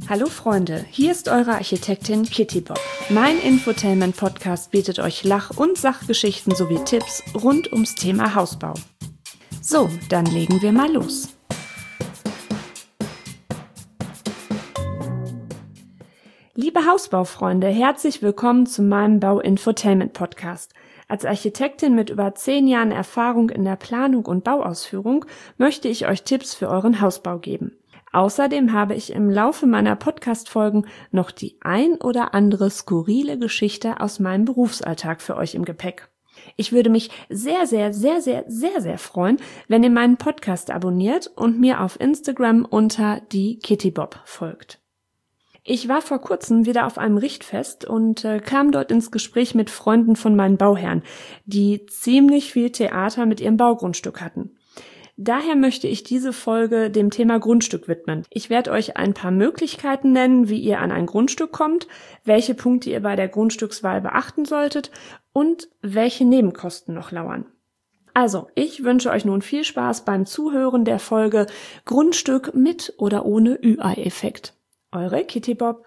Hallo Freunde, hier ist eure Architektin Kitty Bob. Mein Infotainment-Podcast bietet euch Lach- und Sachgeschichten sowie Tipps rund ums Thema Hausbau. So, dann legen wir mal los. Liebe Hausbaufreunde, herzlich willkommen zu meinem Bau-Infotainment-Podcast. Als Architektin mit über 10 Jahren Erfahrung in der Planung und Bauausführung möchte ich euch Tipps für euren Hausbau geben. Außerdem habe ich im Laufe meiner Podcast-Folgen noch die ein oder andere skurrile Geschichte aus meinem Berufsalltag für euch im Gepäck. Ich würde mich sehr freuen, wenn ihr meinen Podcast abonniert und mir auf Instagram unter die Kitty Bob folgt. Ich war vor kurzem wieder auf einem Richtfest und kam dort ins Gespräch mit Freunden von meinen Bauherren, die ziemlich viel Theater mit ihrem Baugrundstück hatten. Daher möchte ich diese Folge dem Thema Grundstück widmen. Ich werde euch ein paar Möglichkeiten nennen, wie ihr an ein Grundstück kommt, welche Punkte ihr bei der Grundstückswahl beachten solltet und welche Nebenkosten noch lauern. Also, ich wünsche euch nun viel Spaß beim Zuhören der Folge Grundstück mit oder ohne Ü-Ei-Effekt. Eure Kitty Bob.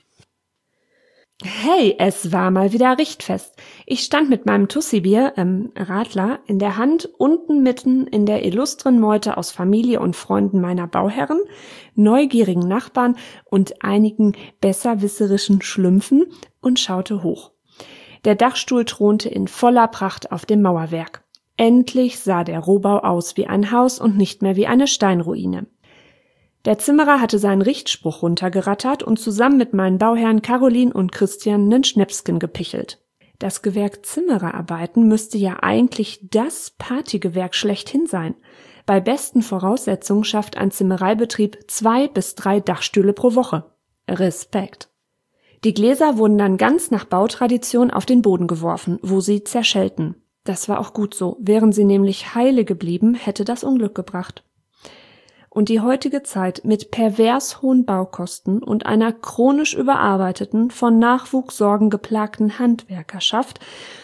Hey, es war mal wieder Richtfest. Ich stand mit meinem Tussi-Bier, Radler, in der Hand unten mitten in der illustren Meute aus Familie und Freunden meiner Bauherren, neugierigen Nachbarn und einigen besserwisserischen Schlümpfen und schaute hoch. Der Dachstuhl thronte in voller Pracht auf dem Mauerwerk. Endlich sah der Rohbau aus wie ein Haus und nicht mehr wie eine Steinruine. Der Zimmerer hatte seinen Richtspruch runtergerattert und zusammen mit meinen Bauherren Caroline und Christian nen Schnäpsken gepichelt. Das Gewerk Zimmererarbeiten müsste ja eigentlich das Partygewerk schlechthin sein. Bei besten Voraussetzungen schafft ein Zimmereibetrieb 2 bis 3 Dachstühle pro Woche. Respekt. Die Gläser wurden dann ganz nach Bautradition auf den Boden geworfen, wo sie zerschellten. Das war auch gut so. Wären sie nämlich heile geblieben, hätte das Unglück gebracht. Und die heutige Zeit mit pervers hohen Baukosten und einer chronisch überarbeiteten, von Nachwuchssorgen geplagten Handwerkerschaft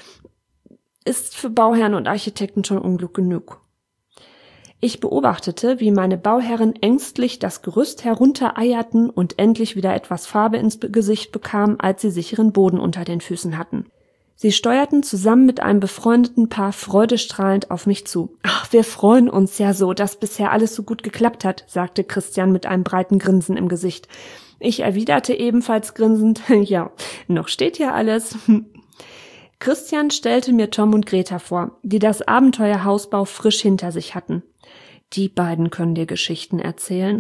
ist für Bauherren und Architekten schon Unglück genug. Ich beobachtete, wie meine Bauherren ängstlich das Gerüst heruntereierten und endlich wieder etwas Farbe ins Gesicht bekamen, als sie sicheren Boden unter den Füßen hatten. Sie steuerten zusammen mit einem befreundeten Paar freudestrahlend auf mich zu. »Ach, wir freuen uns ja so, dass bisher alles so gut geklappt hat«, sagte Christian mit einem breiten Grinsen im Gesicht. Ich erwiderte ebenfalls grinsend, »Ja, noch steht ja alles.« Christian stellte mir Tom und Greta vor, die das Abenteuer Hausbau frisch hinter sich hatten. Die beiden können dir Geschichten erzählen.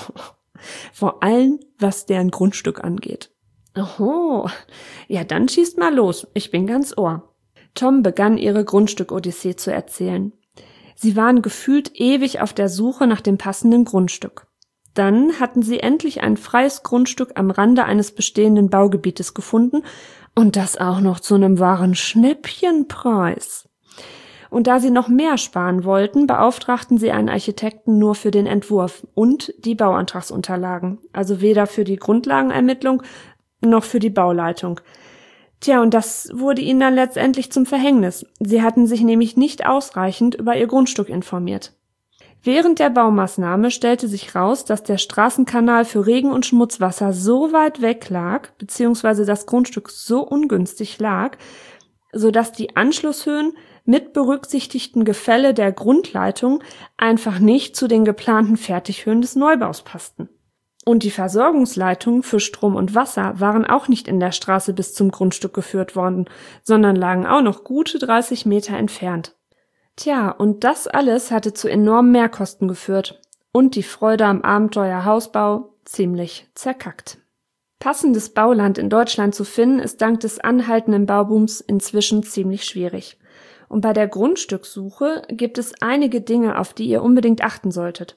Vor allem, was deren Grundstück angeht. Oho, ja dann schießt mal los, ich bin ganz Ohr. Tom begann ihre Grundstück-Odyssee zu erzählen. Sie waren gefühlt ewig auf der Suche nach dem passenden Grundstück. Dann hatten sie endlich ein freies Grundstück am Rande eines bestehenden Baugebietes gefunden und das auch noch zu einem wahren Schnäppchenpreis. Und da sie noch mehr sparen wollten, beauftragten sie einen Architekten nur für den Entwurf und die Bauantragsunterlagen, also weder für die Grundlagenermittlung noch für die Bauleitung. Tja, und das wurde ihnen dann letztendlich zum Verhängnis. Sie hatten sich nämlich nicht ausreichend über ihr Grundstück informiert. Während der Baumaßnahme stellte sich raus, dass der Straßenkanal für Regen- und Schmutzwasser so weit weg lag, beziehungsweise das Grundstück so ungünstig lag, sodass die Anschlusshöhen mit berücksichtigten Gefälle der Grundleitung einfach nicht zu den geplanten Fertighöhen des Neubaus passten. Und die Versorgungsleitungen für Strom und Wasser waren auch nicht in der Straße bis zum Grundstück geführt worden, sondern lagen auch noch gute 30 Meter entfernt. Tja, und das alles hatte zu enormen Mehrkosten geführt und die Freude am Abenteuer Hausbau ziemlich zerkackt. Passendes Bauland in Deutschland zu finden, ist dank des anhaltenden Baubooms inzwischen ziemlich schwierig. Und bei der Grundstückssuche gibt es einige Dinge, auf die ihr unbedingt achten solltet.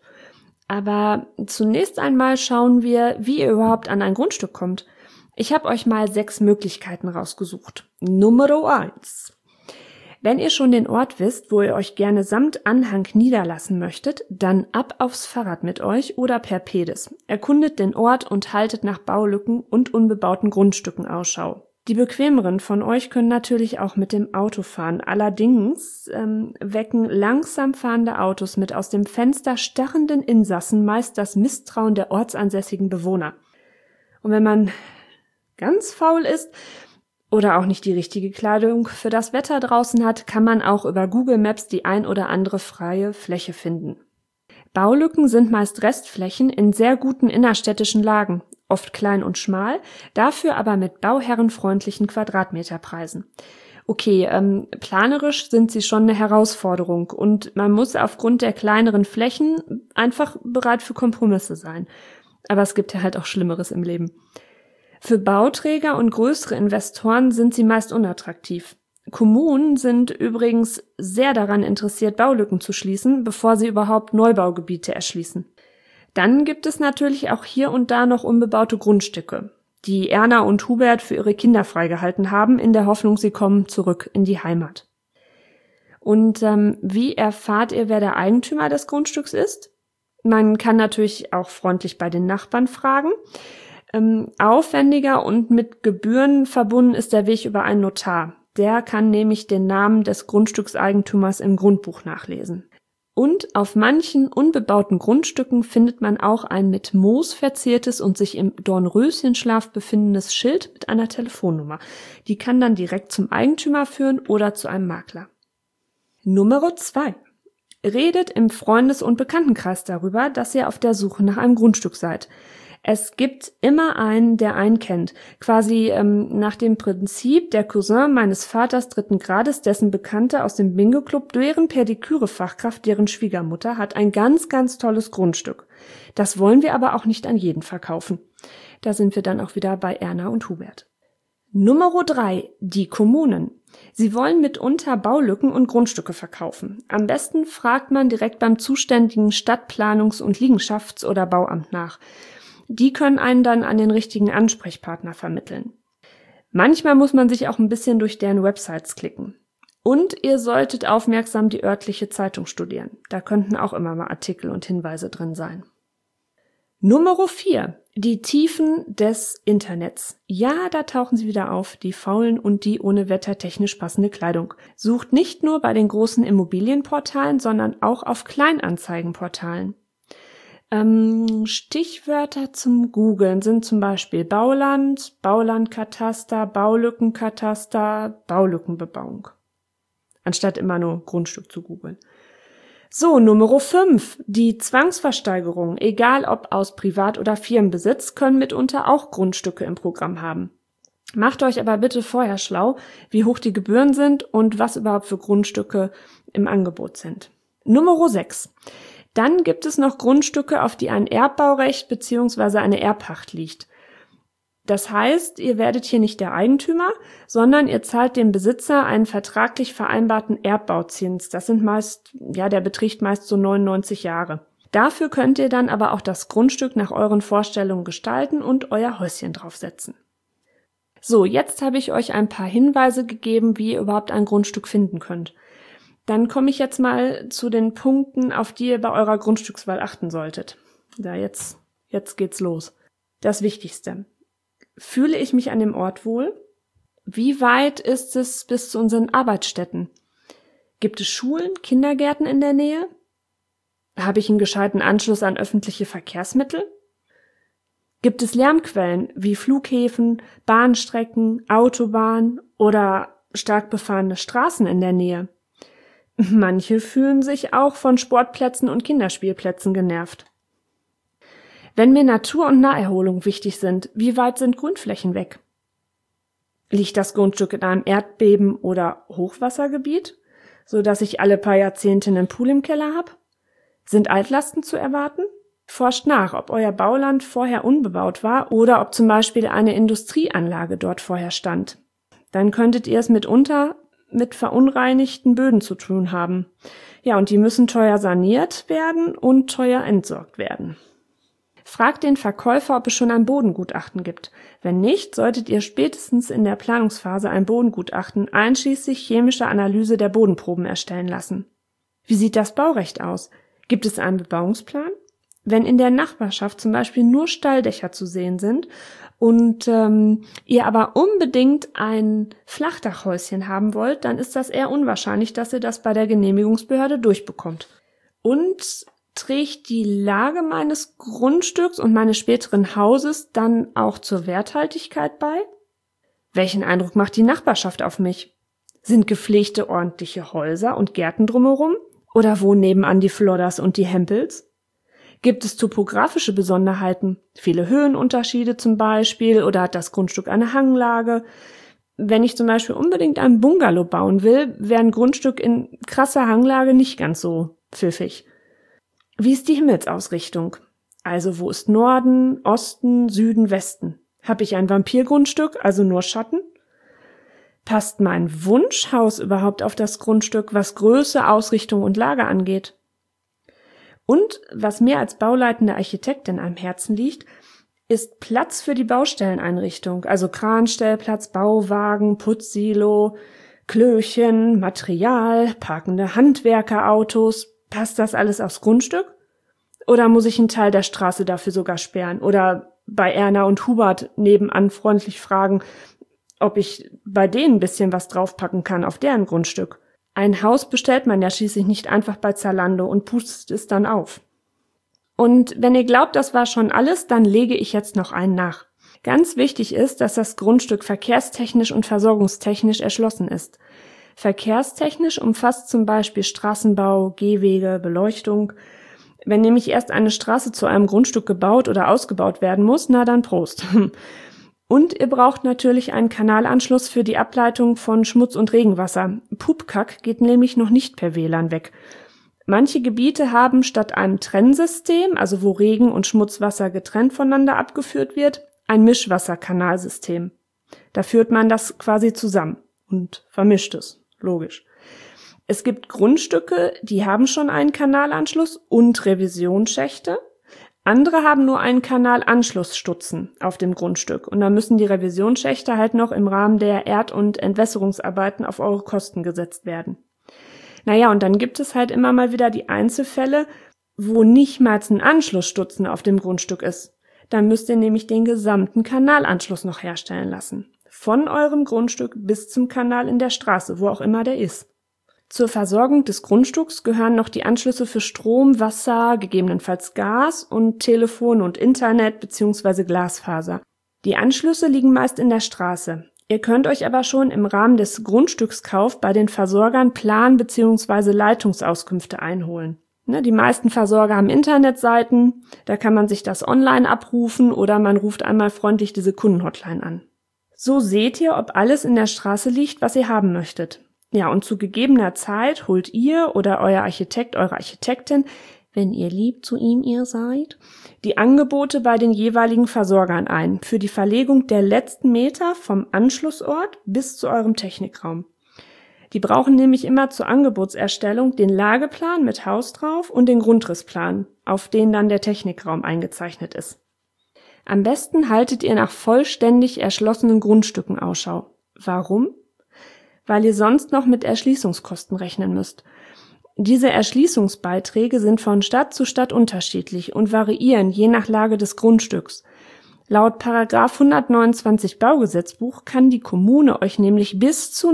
Aber zunächst einmal schauen wir, wie ihr überhaupt an ein Grundstück kommt. Ich habe euch mal 6 Möglichkeiten rausgesucht. Nummer 1. Wenn ihr schon den Ort wisst, wo ihr euch gerne samt Anhang niederlassen möchtet, dann ab aufs Fahrrad mit euch oder per Pedis. Erkundet den Ort und haltet nach Baulücken und unbebauten Grundstücken Ausschau. Die bequemeren von euch können natürlich auch mit dem Auto fahren. Allerdings wecken langsam fahrende Autos mit aus dem Fenster starrenden Insassen meist das Misstrauen der ortsansässigen Bewohner. Und wenn man ganz faul ist oder auch nicht die richtige Kleidung für das Wetter draußen hat, kann man auch über Google Maps die ein oder andere freie Fläche finden. Baulücken sind meist Restflächen in sehr guten innerstädtischen Lagen, oft klein und schmal, dafür aber mit bauherrenfreundlichen Quadratmeterpreisen. Okay, planerisch sind sie schon eine Herausforderung und man muss aufgrund der kleineren Flächen einfach bereit für Kompromisse sein. Aber es gibt ja halt auch Schlimmeres im Leben. Für Bauträger und größere Investoren sind sie meist unattraktiv. Kommunen sind übrigens sehr daran interessiert, Baulücken zu schließen, bevor sie überhaupt Neubaugebiete erschließen. Dann gibt es natürlich auch hier und da noch unbebaute Grundstücke, die Erna und Hubert für ihre Kinder freigehalten haben, in der Hoffnung, sie kommen zurück in die Heimat. Und wie erfahrt ihr, wer der Eigentümer des Grundstücks ist? Man kann natürlich auch freundlich bei den Nachbarn fragen. Aufwendiger und mit Gebühren verbunden ist der Weg über einen Notar. Der kann nämlich den Namen des Grundstückseigentümers im Grundbuch nachlesen. Und auf manchen unbebauten Grundstücken findet man auch ein mit Moos verziertes und sich im Dornröschenschlaf befindendes Schild mit einer Telefonnummer. Die kann dann direkt zum Eigentümer führen oder zu einem Makler. Nummer 2. Redet im Freundes- und Bekanntenkreis darüber, dass ihr auf der Suche nach einem Grundstück seid. Es gibt immer einen, der einen kennt. Quasi nach dem Prinzip, der Cousin meines Vaters 3. Grades, dessen Bekannte aus dem Bingo-Club, deren Pediküre-Fachkraft, deren Schwiegermutter, hat ein ganz, ganz tolles Grundstück. Das wollen wir aber auch nicht an jeden verkaufen. Da sind wir dann auch wieder bei Erna und Hubert. Nummer 3, die Kommunen. Sie wollen mitunter Baulücken und Grundstücke verkaufen. Am besten fragt man direkt beim zuständigen Stadtplanungs- und Liegenschafts- oder Bauamt nach. Die können einen dann an den richtigen Ansprechpartner vermitteln. Manchmal muss man sich auch ein bisschen durch deren Websites klicken. Und ihr solltet aufmerksam die örtliche Zeitung studieren. Da könnten auch immer mal Artikel und Hinweise drin sein. Nummer 4. Die Tiefen des Internets. Ja, da tauchen sie wieder auf, die Faulen und die ohne wettertechnisch passende Kleidung. Sucht nicht nur bei den großen Immobilienportalen, sondern auch auf Kleinanzeigenportalen. Stichwörter zum Googlen sind zum Beispiel Bauland, Baulandkataster, Baulückenkataster, Baulückenbebauung. Anstatt immer nur Grundstück zu googeln. So, Nummer 5. Die Zwangsversteigerung, egal ob aus Privat- oder Firmenbesitz, können mitunter auch Grundstücke im Programm haben. Macht euch aber bitte vorher schlau, wie hoch die Gebühren sind und was überhaupt für Grundstücke im Angebot sind. Nummer 6. Dann gibt es noch Grundstücke, auf die ein Erbbaurecht bzw. eine Erbpacht liegt. Das heißt, ihr werdet hier nicht der Eigentümer, sondern ihr zahlt dem Besitzer einen vertraglich vereinbarten Erbbauzins. Das sind der beträgt meist so 99 Jahre. Dafür könnt ihr dann aber auch das Grundstück nach euren Vorstellungen gestalten und euer Häuschen draufsetzen. So, jetzt habe ich euch ein paar Hinweise gegeben, wie ihr überhaupt ein Grundstück finden könnt. Dann komme ich jetzt mal zu den Punkten, auf die ihr bei eurer Grundstückswahl achten solltet. Jetzt geht's los. Das Wichtigste. Fühle ich mich an dem Ort wohl? Wie weit ist es bis zu unseren Arbeitsstätten? Gibt es Schulen, Kindergärten in der Nähe? Habe ich einen gescheiten Anschluss an öffentliche Verkehrsmittel? Gibt es Lärmquellen wie Flughäfen, Bahnstrecken, Autobahnen oder stark befahrene Straßen in der Nähe? Manche fühlen sich auch von Sportplätzen und Kinderspielplätzen genervt. Wenn mir Natur- und Naherholung wichtig sind, wie weit sind Grünflächen weg? Liegt das Grundstück in einem Erdbeben- oder Hochwassergebiet, so dass ich alle paar Jahrzehnte einen Pool im Keller habe? Sind Altlasten zu erwarten? Forscht nach, ob euer Bauland vorher unbebaut war oder ob zum Beispiel eine Industrieanlage dort vorher stand. Dann könntet ihr es mitunter mit verunreinigten Böden zu tun haben. Ja, und die müssen teuer saniert werden und teuer entsorgt werden. Fragt den Verkäufer, ob es schon ein Bodengutachten gibt. Wenn nicht, solltet ihr spätestens in der Planungsphase ein Bodengutachten einschließlich chemischer Analyse der Bodenproben erstellen lassen. Wie sieht das Baurecht aus? Gibt es einen Bebauungsplan? Wenn in der Nachbarschaft zum Beispiel nur Stalldächer zu sehen sind und ihr aber unbedingt ein Flachdachhäuschen haben wollt, dann ist das eher unwahrscheinlich, dass ihr das bei der Genehmigungsbehörde durchbekommt. Und trägt die Lage meines Grundstücks und meines späteren Hauses dann auch zur Werthaltigkeit bei? Welchen Eindruck macht die Nachbarschaft auf mich? Sind gepflegte, ordentliche Häuser und Gärten drumherum? Oder wohnen nebenan die Flodders und die Hempels? Gibt es topografische Besonderheiten? Viele Höhenunterschiede zum Beispiel? Oder hat das Grundstück eine Hanglage? Wenn ich zum Beispiel unbedingt ein Bungalow bauen will, wäre ein Grundstück in krasser Hanglage nicht ganz so pfiffig. Wie ist die Himmelsausrichtung? Also wo ist Norden, Osten, Süden, Westen? Habe ich ein Vampirgrundstück, also nur Schatten? Passt mein Wunschhaus überhaupt auf das Grundstück, was Größe, Ausrichtung und Lage angeht? Und was mir als bauleitende Architektin am Herzen liegt, ist Platz für die Baustelleneinrichtung, also Kranstellplatz, Bauwagen, Putzsilo, Klöchen, Material, parkende Handwerkerautos. Passt das alles aufs Grundstück? Oder muss ich einen Teil der Straße dafür sogar sperren? Oder bei Erna und Hubert nebenan freundlich fragen, ob ich bei denen ein bisschen was draufpacken kann auf deren Grundstück? Ein Haus bestellt man ja schließlich nicht einfach bei Zalando und pustet es dann auf. Und wenn ihr glaubt, das war schon alles, dann lege ich jetzt noch einen nach. Ganz wichtig ist, dass das Grundstück verkehrstechnisch und versorgungstechnisch erschlossen ist. Verkehrstechnisch umfasst zum Beispiel Straßenbau, Gehwege, Beleuchtung. Wenn nämlich erst eine Straße zu einem Grundstück gebaut oder ausgebaut werden muss, na dann Prost. Und ihr braucht natürlich einen Kanalanschluss für die Ableitung von Schmutz und Regenwasser. Pupkack geht nämlich noch nicht per WLAN weg. Manche Gebiete haben statt einem Trennsystem, also wo Regen- und Schmutzwasser getrennt voneinander abgeführt wird, ein Mischwasserkanalsystem. Da führt man das quasi zusammen und vermischt es, logisch. Es gibt Grundstücke, die haben schon einen Kanalanschluss und Revisionsschächte. Andere haben nur einen Kanalanschlussstutzen auf dem Grundstück und da müssen die Revisionsschächte halt noch im Rahmen der Erd- und Entwässerungsarbeiten auf eure Kosten gesetzt werden. Naja, und dann gibt es halt immer mal wieder die Einzelfälle, wo nicht mal ein Anschlussstutzen auf dem Grundstück ist. Dann müsst ihr nämlich den gesamten Kanalanschluss noch herstellen lassen. Von eurem Grundstück bis zum Kanal in der Straße, wo auch immer der ist. Zur Versorgung des Grundstücks gehören noch die Anschlüsse für Strom, Wasser, gegebenenfalls Gas und Telefon und Internet bzw. Glasfaser. Die Anschlüsse liegen meist in der Straße. Ihr könnt euch aber schon im Rahmen des Grundstückskaufs bei den Versorgern Plan- bzw. Leitungsauskünfte einholen. Die meisten Versorger haben Internetseiten, da kann man sich das online abrufen oder man ruft einmal freundlich diese Kundenhotline an. So seht ihr, ob alles in der Straße liegt, was ihr haben möchtet. Ja, und zu gegebener Zeit holt ihr oder euer Architekt, eure Architektin, wenn ihr lieb zu ihm ihr seid, die Angebote bei den jeweiligen Versorgern ein für die Verlegung der letzten Meter vom Anschlussort bis zu eurem Technikraum. Die brauchen nämlich immer zur Angebotserstellung den Lageplan mit Haus drauf und den Grundrissplan, auf den dann der Technikraum eingezeichnet ist. Am besten haltet ihr nach vollständig erschlossenen Grundstücken Ausschau. Warum? Weil ihr sonst noch mit Erschließungskosten rechnen müsst. Diese Erschließungsbeiträge sind von Stadt zu Stadt unterschiedlich und variieren je nach Lage des Grundstücks. Laut § 129 Baugesetzbuch kann die Kommune euch nämlich bis zu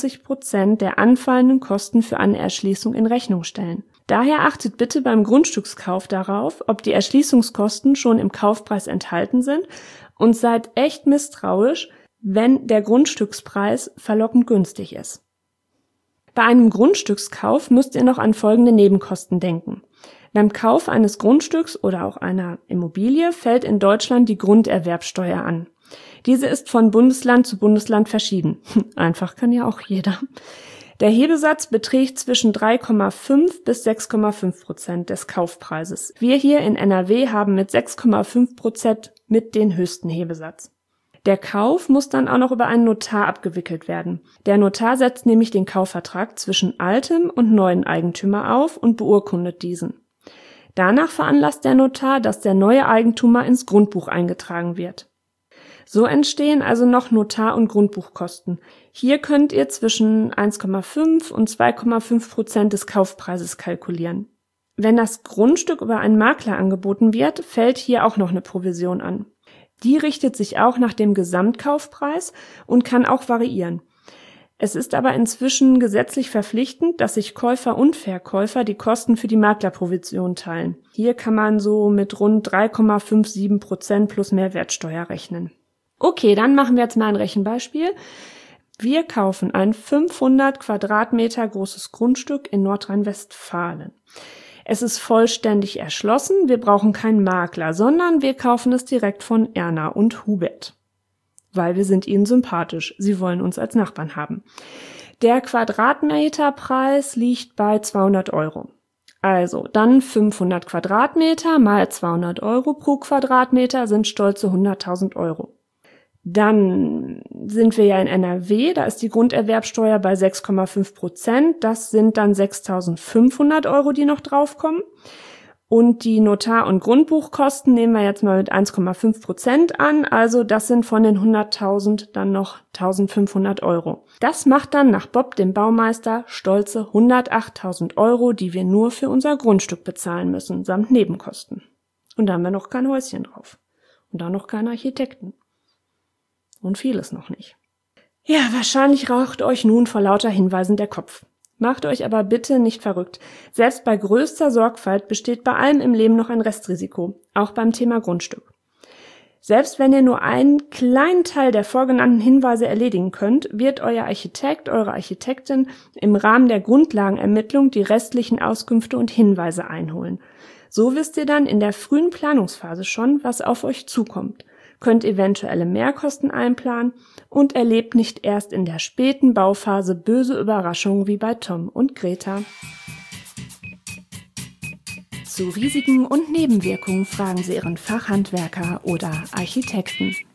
90% der anfallenden Kosten für eine Erschließung in Rechnung stellen. Daher achtet bitte beim Grundstückskauf darauf, ob die Erschließungskosten schon im Kaufpreis enthalten sind und seid echt misstrauisch, wenn der Grundstückspreis verlockend günstig ist. Bei einem Grundstückskauf müsst ihr noch an folgende Nebenkosten denken. Beim Kauf eines Grundstücks oder auch einer Immobilie fällt in Deutschland die Grunderwerbsteuer an. Diese ist von Bundesland zu Bundesland verschieden. Einfach kann ja auch jeder. Der Hebesatz beträgt zwischen 3,5 bis 6,5% des Kaufpreises. Wir hier in NRW haben mit 6,5% mit den höchsten Hebesatz. Der Kauf muss dann auch noch über einen Notar abgewickelt werden. Der Notar setzt nämlich den Kaufvertrag zwischen altem und neuen Eigentümer auf und beurkundet diesen. Danach veranlasst der Notar, dass der neue Eigentümer ins Grundbuch eingetragen wird. So entstehen also noch Notar- und Grundbuchkosten. Hier könnt ihr zwischen 1,5 und 2,5% des Kaufpreises kalkulieren. Wenn das Grundstück über einen Makler angeboten wird, fällt hier auch noch eine Provision an. Die richtet sich auch nach dem Gesamtkaufpreis und kann auch variieren. Es ist aber inzwischen gesetzlich verpflichtend, dass sich Käufer und Verkäufer die Kosten für die Maklerprovision teilen. Hier kann man so mit rund 3,57% plus Mehrwertsteuer rechnen. Okay, dann machen wir jetzt mal ein Rechenbeispiel. Wir kaufen ein 500 Quadratmeter großes Grundstück in Nordrhein-Westfalen. Es ist vollständig erschlossen, wir brauchen keinen Makler, sondern wir kaufen es direkt von Erna und Hubert. Weil wir sind ihnen sympathisch, sie wollen uns als Nachbarn haben. Der Quadratmeterpreis liegt bei 200 Euro. Also dann 500 Quadratmeter mal 200 Euro pro Quadratmeter sind stolze 100.000 Euro. Dann sind wir ja in NRW, da ist die Grunderwerbsteuer bei 6,5%. Das sind dann 6.500 Euro, die noch draufkommen. Und die Notar- und Grundbuchkosten nehmen wir jetzt mal mit 1,5% an. Also das sind von den 100.000 dann noch 1.500 Euro. Das macht dann nach Bob, dem Baumeister, stolze 108.000 Euro, die wir nur für unser Grundstück bezahlen müssen, samt Nebenkosten. Und da haben wir noch kein Häuschen drauf. Und da noch keinen Architekten. Und vieles noch nicht. Ja, wahrscheinlich raucht euch nun vor lauter Hinweisen der Kopf. Macht euch aber bitte nicht verrückt. Selbst bei größter Sorgfalt besteht bei allem im Leben noch ein Restrisiko, auch beim Thema Grundstück. Selbst wenn ihr nur einen kleinen Teil der vorgenannten Hinweise erledigen könnt, wird euer Architekt, eure Architektin im Rahmen der Grundlagenermittlung die restlichen Auskünfte und Hinweise einholen. So wisst ihr dann in der frühen Planungsphase schon, was auf euch zukommt, könnt eventuelle Mehrkosten einplanen und erlebt nicht erst in der späten Bauphase böse Überraschungen wie bei Tom und Greta. Zu Risiken und Nebenwirkungen fragen Sie Ihren Fachhandwerker oder Architekten.